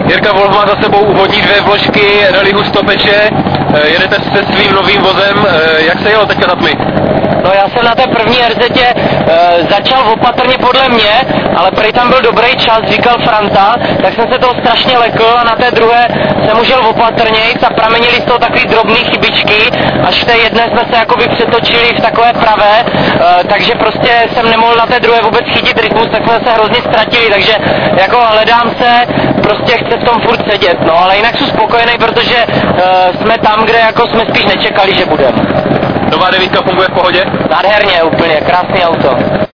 Jirka Wolf má za sebou úvodní 2 vložky rallyhu Stopeče, jedete se svým novým vozem, jak se jelo teďka za tmy? No já jsem na té první RZ začal opatrně podle mě, ale prej tam byl dobrý čas, říkal Franta, tak jsem se toho strašně lekl a na té druhé jsem užil opatrněji a pramenili z toho takový drobný chybičky, až v té jedné jsme se jakoby přetočili v takové pravé, takže prostě jsem nemohl na té druhé vůbec chytit rytmus, tak jsme se hrozně ztratili, takže jako hledám se, prostě chce v tom furt sedět, no ale jinak jsem spokojený, protože jsme tam, kde jako jsme spíš nečekali, že budeme. Nová 9 funguje v pohodě? Nádherně, úplně, krásný auto.